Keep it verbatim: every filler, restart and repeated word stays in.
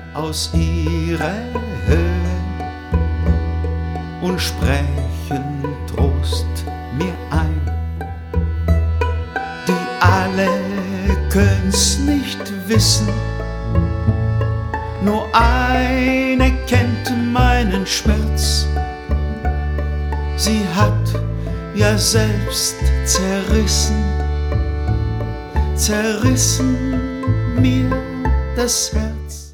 aus ihrer Höhe und sprechen Trost mir ein. Die alle können's nicht wissen, nur eine kennt meinen Schmerz. Sie hat ja selbst zerrissen, zerrissen mir das Herz.